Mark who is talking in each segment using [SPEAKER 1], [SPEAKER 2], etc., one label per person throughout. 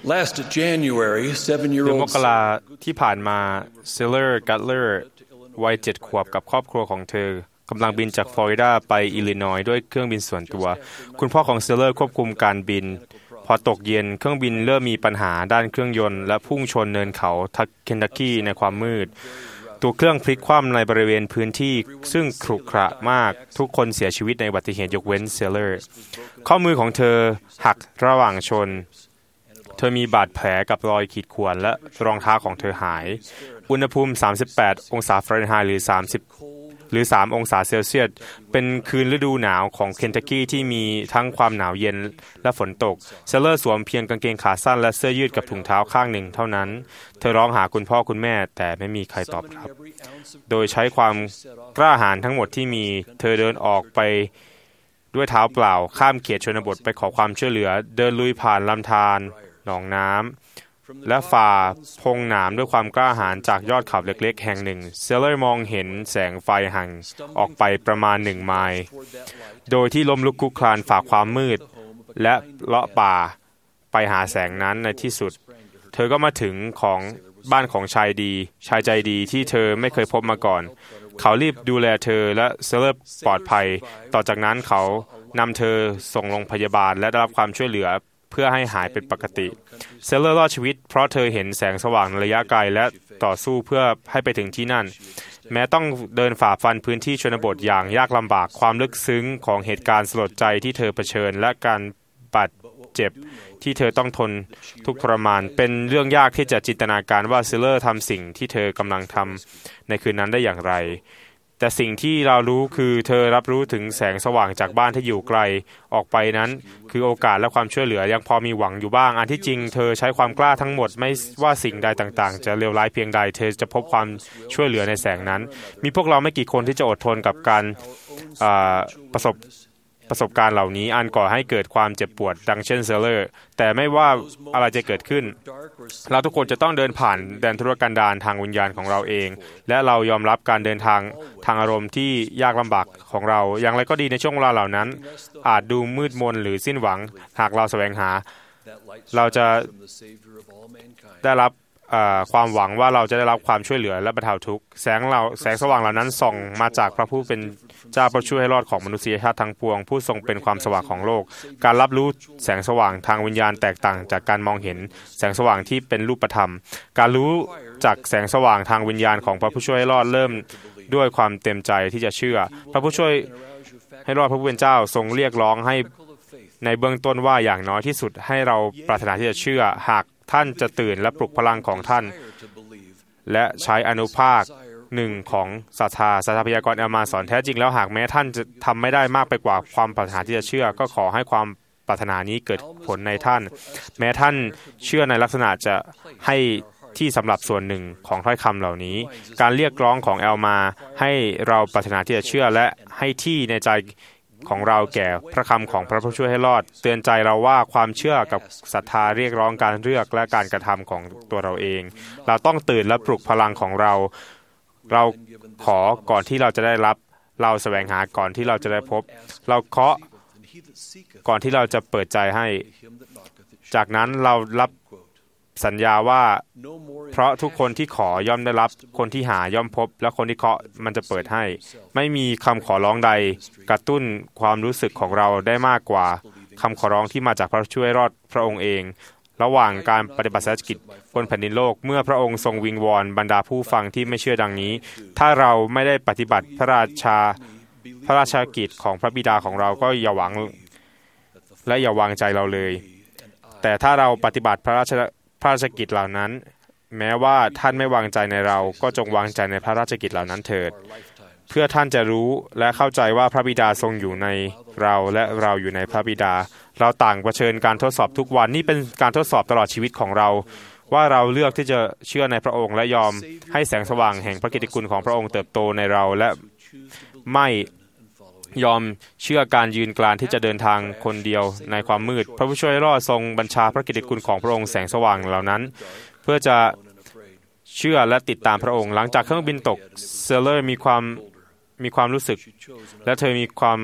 [SPEAKER 1] Last January,
[SPEAKER 2] เดือนม
[SPEAKER 1] 7-year-old
[SPEAKER 2] กราที่ผ่านมาเซเลอร์กัตเลอร์วัย7 ขวบกับครอบครัวของเธอกำลังบินจากฟลอริดาไปอิลลินอยส์ด้วยเครื่องบินส่วนตัวคุณพ่อของเซเลอร์ควบคุมการบินพอตกเย็นเครื่องบินเริ่มมีปัญหาด้านเครื่องยนต์และพุ่งชนเนินเขาเคนทักกี้ในความมืดตัวเครื่องพลิกคว่ำในบริเวณพื้นที่ซึ่งขรุขระมากทุกคนเสียชีวิตในอุบัติเหตุยกเว้นเซเลอร์ข้อมือของเธอหักระหว่างชนเธอมีบาดแผลกับรอยขีดข่วนและรองเท้าของเธอหายอุณหภูมิ38 องศาฟาเรนไฮต์หรือ3 องศาเซลเซียสเป็นคืนฤดูหนาวของเคนทักกี้ที่มีทั้งความหนาวเย็นและฝนตกเซเลอร์สวมเพียงกางเกงขาสั้นและเสื้อยืดกับถุงเท้าข้างหนึ่งเท่านั้นเธอร้องหาคุณพ่อคุณแม่แต่ไม่มีใครตอบรับโดยใช้ความกล้าหาญทั้งหมดที่มีเธอเดินออกไปด้วยเท้าเปล่าข้ามเขตชนบทไปขอความช่วยเหลือเดินลุยผ่านลำธารหนองน้ำและฝ่าพงหนามด้วยความกล้าหาญจากยอดเขาเล็กๆแห่งหนึ่งเซเลอร์มองเห็นแสงไฟห่างออกไปประมาณ1 ไมล์โดยที่ล้มลุกคลุกคลานฝ่าความมืดและเลาะป่าไปหาแสงนั้นในที่สุดเธอก็มาถึงของบ้านของชายใจดีที่เธอไม่เคยพบมาก่อนเขารีบดูแลเธอและเซเลอร์ปลอดภัยต่อจากนั้นเขานำเธอส่งโรงพยาบาลและได้รับความช่วยเหลือเพื่อให้หายเป็นปกติเซเลอร์รอดชีวิตเพราะเธอเห็นแสงสว่างในระยะไกลและต่อสู้เพื่อให้ไปถึงที่นั่นแม้ต้องเดินฝ่าฟันพื้นที่ชนบทอย่างยากลำบากความลึกซึ้งของเหตุการณ์สลดใจที่เธอเผชิญและการบาดเจ็บที่เธอต้องทนทุกข์ทรมานเป็นเรื่องยากที่จะจินตนาการว่าเซเลอร์ทำสิ่งที่เธอกำลังทำในคืนนั้นได้อย่างไรแต่สิ่งที่เรารู้คือเธอรับรู้ถึงแสงสว่างจากบ้านที่อยู่ไกลออกไปนั้นคือโอกาสและความช่วยเหลือยังพอมีหวังอยู่บ้างอันที่จริงเธอใช้ความกล้าทั้งหมดไม่ว่าสิ่งใดต่างๆจะเลวร้ายเพียงใดเธอจะพบความช่วยเหลือในแสงนั้นมีพวกเราไม่กี่คนที่จะอดทนกับการประสบการณ์เหล่านี้อันก่อให้เกิดความเจ็บปวดดังเช่นเซเลอร์แต่ไม่ว่าอะไรจะเกิดขึ้นเราทุกคนจะต้องเดินผ่านแดนทุรกันดารทางวิญญาณของเราเองและเรายอมรับการเดินทางอารมณ์ที่ยากลำบากของเราอย่างไรก็ดีในช่วงเวลาเหล่านั้นอาจดูมืดมนหรือสิ้นหวังหากเราแสวงหาเราจะได้รับความหวังว่าเราจะได้รับความช่วยเหลือและบรรเทาทุกข์แสงสว่างเหล่านั้นส่องมาจากพระผู้เป็นเจ้าผู้ช่วยให้รอดของมนุษยชาติทั้งปวงผู้ทรงเป็นความสว่างของโลกการรับรู้แสงสว่างทางวิญญาณแตกต่างจากการมองเห็นแสงสว่างที่เป็นรูปธรรมการรู้จากแสงสว่างทางวิญญาณของพระผู้ช่วยให้รอดเริ่มด้วยความเต็มใจที่จะเชื่อพระผู้ช่วยให้รอดพระผู้เป็นเจ้าทรงเรียกร้องให้ในเบื้องต้นว่าอย่างน้อยที่สุดให้เราปรารถนาที่จะเชื่อหากท่านจะตื่นและปลุกพลังของท่านและใช้อนุภาคหนึ่งของศรัทธาพยากรณ์เอามาสอนแท้จริงแล้วหากแม้ท่านจะทำไม่ได้มากไปกว่าความปรารถนาที่จะเชื่อก็ขอให้ความปรารถนานี้เกิดผลในท่านแม้ท่านเชื่อในลักษณะจะให้ที่สำหรับส่วนหนึ่งของถ้อยคำเหล่านี้การเรียกร้องของแอลมาให้เราปรารถนาที่จะเชื่อและให้ที่ในใจของเราแก่พระคำของพระผู้ช่วยให้รอดเตือนใจเราว่าความเชื่อกับศรัทธาเรียกร้องการเลือกและการกระทำของตัวเราเองเราต้องตื่นและปลุกพลังของเราขอก่อนที่เราจะได้รับเราแสวงหาก่อนที่เราจะได้พบเราเคาะก่อนที่เราจะเปิดใจให้จากนั้นเรารับสัญญาว่าเพราะทุกคนที่ขอย่อมได้รับคนที่หาย่อมพบและคนที่เคาะมันจะเปิดให้ไม่มีคำขอร้องใดกระตุ้นความรู้สึกของเราได้มากกว่าคำขอร้องที่มาจากพระช่วยรอดพระองค์เองระหว่างการปฏิบัติศาสนกิจบนแผ่นดินโลกเมื่อพระองค์ทรงวิงวอนบรรดาผู้ฟังที่ไม่เชื่อดังนี้ถ้าเราไม่ได้ปฏิบัติพระราชกิจของพระบิดาของเราก็อย่าหวังและอย่าวางใจเราเลยแต่ถ้าเราปฏิบัติพระราชกิจเหล่านั้นแม้ว่าท่านไม่วางใจในเราก็จงวางใจในพระราชกิจเหล่านั้นเถิดเพื่อท่านจะรู้และเข้าใจว่าพระบิดาทรงอยู่ในเราและเราอยู่ในพระบิดาเราต่างเผชิญการทดสอบทุกวันนี่เป็นการทดสอบตลอดชีวิตของเราว่าเราเลือกที่จะเชื่อในพระองค์และยอมให้แสงสว่างแห่งพระกิตติคุณของพระองค์เติบโตในเราและไม่ยอมเชื่อการยืนกรานที่จะเดินทางคนเดียวในความมืดพระผู้ช่วยรอดทรงบัญชาพระกิตติคุณของพระองค์แสงสว่างเหล่านั้นเพื่อจะเชื่อและติดตามพระองค์หลังจากเครื่องบินตกเซเลอร์มีความรู้สึกและเธอมีความ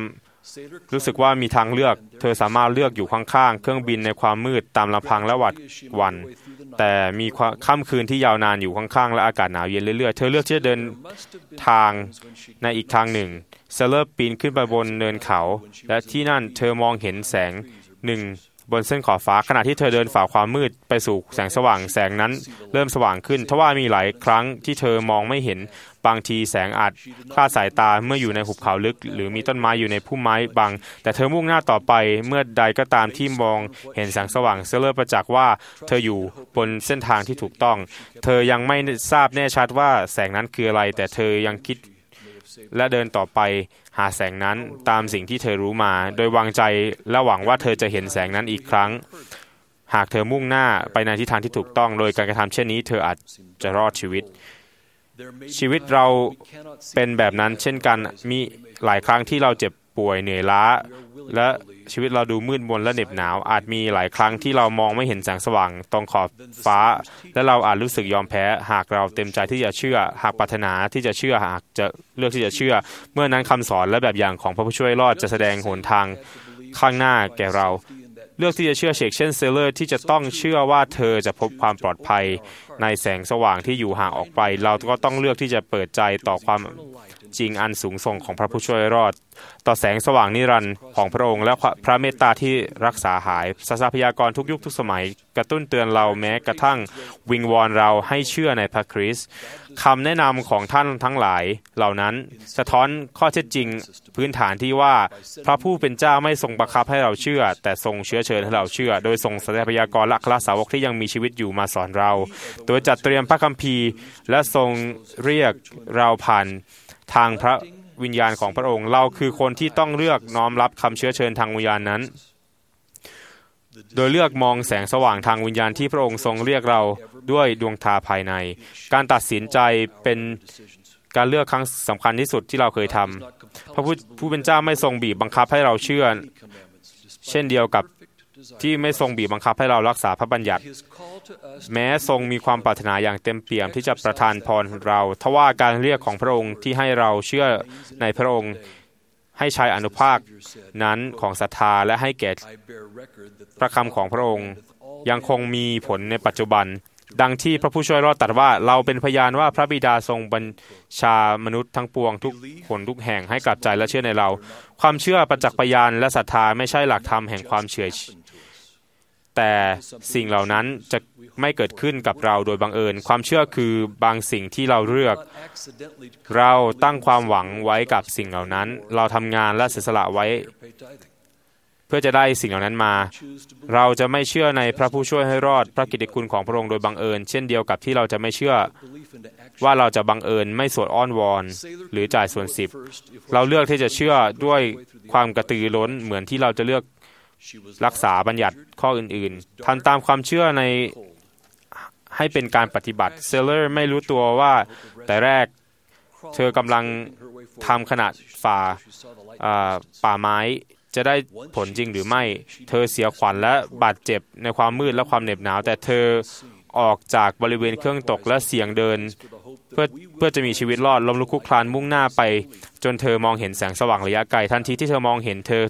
[SPEAKER 2] รู้สึกว่ามีทางเลือกเธอสามารถเลือกอยู่ข้างๆเครื่องบินในความมืดตามลำพังและหวาดหวั่นแต่มีค่ำคืนที่ยาวนานอยู่ข้างๆและอากาศหนาวเย็นเรื่อยๆเธอเลือกที่จะเดินทางในอีกทางหนึ่งเซเลอร์ปีนขึ้นไปบนเนินเขาและที่นั่นเธอมองเห็นแสงหนึ่งบนเส้นขอบฟ้าขณะที่เธอเดินฝ่าความมืดไปสู่แสงสว่างแสงนั้นเริ่มสว่างขึ้นทว่ามีหลายครั้งที่เธอมองไม่เห็นบางทีแสงอาจคลาดสายตาเมื่ออยู่ในหุบเขาลึกหรือมีต้นไม้อยู่ในพุ่มไม้บังแต่เธอมุ่งหน้าต่อไปเมื่อใดก็ตามที่มองเห็นแสงสว่างเซเลอร์ประจักษ์ว่าเธออยู่บนเส้นทางที่ถูกต้องเธอยังไม่ทราบแน่ชัดว่าแสงนั้นคืออะไรแต่เธอยังคิดและเดินต่อไปหาแสงนั้นตามสิ่งที่เธอรู้มาโดยวางใจและหวังว่าเธอจะเห็นแสงนั้นอีกครั้งหากเธอมุ่งหน้าไปในทิศทางที่ถูกต้องโดยการกระทำเช่นนี้เธออาจจะรอดชีวิตเราเป็นแบบนั้นเช่นกันมีหลายครั้งที่เราเจ็บป่วยเหนื่อยล้าและชีวิตเราดูมืดมนและเหน็บหนาวอาจมีหลายครั้งที่เรามองไม่เห็นแสงสว่างตรงขอบฟ้าและเราอาจรู้สึกยอมแพ้หากเราเต็มใจที่จะเชื่อหากปรารถนาที่จะเชื่อหากจะเลือกที่จะเชื่อเมื่อนั้นคำสอนและแบบอย่างของพระผู้ช่วยรอดจะแสดงหนทางข้างหน้าแก่เราเลือกที่จะเชื่อเช่นเซเลอร์ที่จะต้องเชื่อว่าเธอจะพบความปลอดภัยในแสงสว่างที่อยู่ห่างออกไปเราก็ต้องเลือกที่จะเปิดใจต่อความจริงอันสูงส่งของพระผู้ช่วยรอดต่อแสงสว่างนิรันดร์ของพระองค์และพระเมตตาที่รักษาหายศาสนาพยากรณ์ทุกยุคทุกสมัยกระตุ้นเตือนเราแม้กระทั่งวิงวอนเราให้เชื่อในพระคริสต์คำแนะนำของท่านทั้งหลายเหล่านั้นสะท้อนข้อเท็จจริงพื้นฐานที่ว่าพระผู้เป็นเจ้าไม่ทรงบังคับให้เราเชื่อแต่ทรงเชื้อเชิญให้เราเชื่อโดยทรงศาสนาพยากรณ์และอัครสาวกที่ยังมีชีวิตอยู่มาสอนเราโดยจัดเตรียมพระคัมภีร์และทรงเรียกเราผ่านทางพระวิญญาณของพระองค์เราคือคนที่ต้องเลือกน้อมรับคำเชื้อเชิญทางวิญญาณนั้นโดยเลือกมองแสงสว่างทางวิญญาณที่พระองค์ทรงเรียกเราด้วยดวงตาภายในการตัดสินใจเป็นการเลือกครั้งสำคัญที่สุดที่เราเคยทำพระผู้เป็นเจ้าไม่ทรงบีบบังคับให้เราเชื่อเช่นเดียวกับที่ไม่ทรงบีบบังคับให้เรารักษาพระบัญญัติแม้ทรงมีความปรารถนาอย่างเต็มเปี่ยมที่จะประทานพรเราทว่าการเรียกของพระองค์ที่ให้เราเชื่อในพระองค์ให้ใช้อนุภาคนั้นของศรัทธาและให้แก่พระคำของพระองค์ยังคงมีผลในปัจจุบันดังที่พระผู้ช่วยรอดตรัสว่าเราเป็นพยานว่าพระบิดาทรงบัญชามนุษย์ทั้งปวงทุกคนทุกแห่งให้กลับใจและเชื่อในเราความเชื่อประจักษ์พยานและศรัทธาไม่ใช่หลักธรรมแห่งความเชื่อแต่สิ่งเหล่านั้นจะไม่เกิดขึ้นกับเราโดยบังเอิญความเชื่อคือบางสิ่งที่เราเลือกเราตั้งความหวังไว้กับสิ่งเหล่านั้นเราทำงานและเสียสละไว้เพื่อจะได้สิ่งเหล่านั้นมาเราจะไม่เชื่อในพระผู้ช่วยให้รอดพระกิตติคุณของพระองค์โดยบังเอิญเช่นเดียวกับที่เราจะไม่เชื่อว่าเราจะบังเอิญไม่สวดอ้อนวอนหรือจ่ายส่วน10เราเลือกที่จะเชื่อด้วยความกระตือร้นเหมือนที่เราจะเลือกรักษาบัญญัติข้ออื่นๆทำตามความเชื่อในให้เป็นการปฏิบัติเซเลอร์ไม่รู้ตัวว่าแต่แรกเธอกำลังทำขนาดฝ่าป่าไม้จะได้ผลจริงหรือไม่เธอเสียขวัญและบาดเจ็บในความมืดและความเหน็บหนาวแต่เธอออกจากบริเวณเครื่องตกและเสี่ยงเดินเพื่อจะมีชีวิตรอดล้มลุกคลุกคลานมุ่งหน้าไปจนเธอมองเห็นแสงสว่างระยะไกลทันทีที่เธอมองเห็นเธอ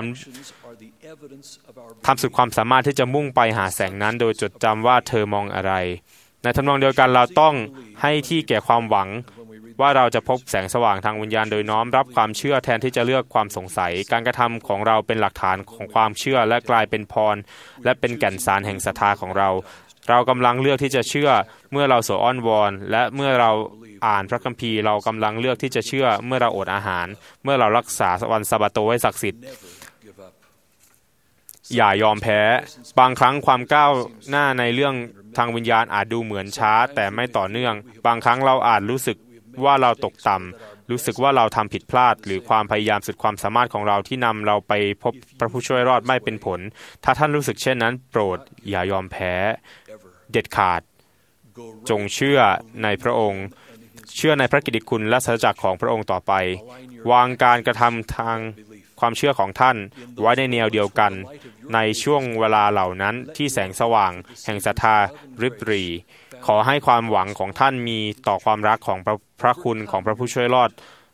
[SPEAKER 2] ทำสุดความสามารถที่จะมุ่งไปหาแสงนั้นโดยจดจำว่าเธอมองอะไรในทำนองเดียวกันเราต้องให้ที่แก่ความหวังว่าเราจะพบแสงสว่างทางวิญญาณโดยน้อมรับความเชื่อแทนที่จะเลือกความสงสัยการกระทำของเราเป็นหลักฐานของความเชื่อและกลายเป็นพรและเป็นแก่นสารแห่งศรัทธาของเรากำลังเลือกที่จะเชื่อเมื่อเราสวดอ้อนวอนและเมื่อเราอ่านพระคัมภีร์เรากำลังเลือกที่จะเชื่อเมื่อเราอดอาหารเมื่อเรารักษาวันซาบาโตไว้ศักดิ์สิทธิ์อย่ายอมแพ้บางครั้งความก้าวหน้าในเรื่องทางวิญญาณอาจดูเหมือนช้าแต่ไม่ต่อเนื่องบางครั้งเราอาจรู้สึกว่าเราตกต่ำรู้สึกว่าเราทำผิดพลาดหรือความพยายามสุดความสามารถของเราที่นำเราไปพบพระผู้ช่วยรอดไม่เป็นผลถ้าท่านรู้สึกเช่นนั้นโปรดอย่ายอมแพ้เด็ดขาดจงเชื่อในพระองค์เชื่อในพระกิตติคุณและสัจจะของพระองค์ต่อไปวางการกระทำทางความเชื่อของท่านไว้ในแนวเดียวกันในช่วงเวลาเหล่านั้นที่แสงสว่างแห่งศรัทธาริบหรี่ขอให้ความหวังของท่านมีต่อความรักของพระคุณของพระผู้ช่วยรอด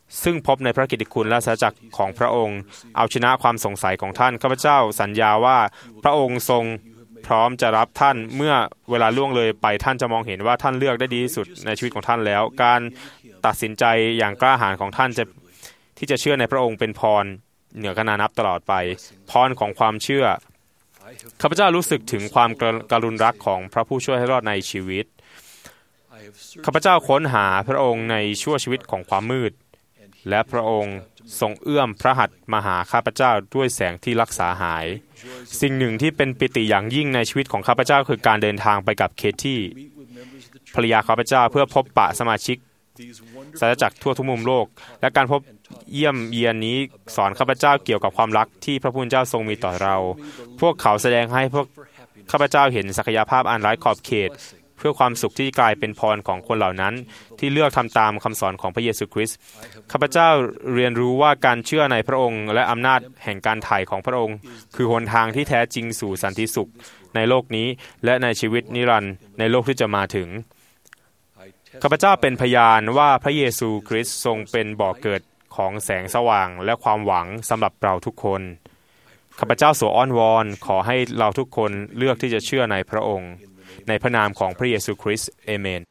[SPEAKER 2] ซึ่งพบในพระกิตติคุณและสัจจ์ของพระองค์เอาชนะความสงสัยของท่านข้าพเจ้าสัญญาว่าพระองค์ทรงพร้อมจะรับท่านเมื่อเวลาล่วงเลยไปท่านจะมองเห็นว่าท่านเลือกได้ดีที่สุดในชีวิตของท่านแล้วการตัดสินใจอย่างกล้าหาญของท่านที่จะเชื่อในพระองค์เป็นพรเหนือกนานับตลอดไปพรของความเชื่อข้าพเจ้ารู้สึกถึงความกรุณรักของพระผู้ช่วยให้รอดในชีวิตข้าพเจ้าค้นหาพระองค์ในชั่วชีวิตของความมืดและพระองค์ทรงเอื้อมพระหัตถ์มาหาข้าพเจ้าด้วยแสงที่รักษาหายสิ่งหนึ่งที่เป็นปิติอย่างยิ่งในชีวิตของข้าพเจ้าคือการเดินทางไปกับเคที่ภรรยาข้าพเจ้าเพื่อพบปะสมาชิกศาสนาจักรทั่วทุกมุมโลกและการพบเยี่ยมเยียนนี้สอนข้าพเจ้าเกี่ยวกับความรักที่พระผู้เป็นเจ้าทรงมีต่อเราพวกเขาแสดงให้พวกข้าพเจ้าเห็นศักยภาพอันไร้ขอบเขตเพื่อความสุขที่กลายเป็นพรของคนเหล่านั้นที่เลือกทำตามคำสอนของพระเยซูคริสต์ข้าพเจ้าเรียนรู้ว่าการเชื่อในพระองค์และอำนาจแห่งการไถ่ของพระองค์คือหนทางที่แท้จริงสู่สันติสุขในโลกนี้และในชีวิตนิรันดร์ในโลกที่จะมาถึงข้าพเจ้าเป็นพยานว่าพระเยซูคริสต์ทรงเป็นบ่อเกิดของแสงสว่างและความหวังสำหรับเราทุกคนข้าพเจ้าอ้อนวอนขอให้เราทุกคนเลือกที่จะเชื่อในพระองค์ในพระนามของพระเยซูคริสต์เอเมน